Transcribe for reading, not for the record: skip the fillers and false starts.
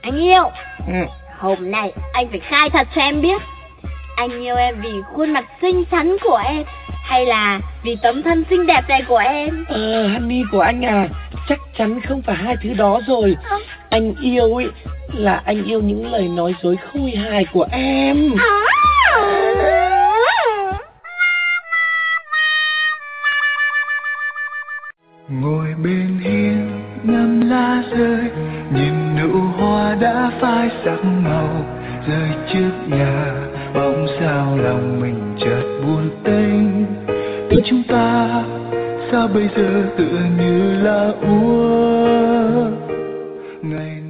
Anh yêu, hôm nay anh phải khai thật cho em biết, anh yêu em vì khuôn mặt xinh xắn của em, hay là vì tấm thân xinh đẹp này của em? Honey của anh à, chắc chắn không phải hai thứ đó rồi. Anh yêu ấy là anh yêu những lời nói dối khôi hài của em. Ngồi bên hiên ngắm lá rơi, nhìn nụ hoa đã phai sắc màu, rơi trước nhà bỗng sao lòng mình chợt buồn tênh. Tình chúng ta sao bây giờ tựa như là úa ngày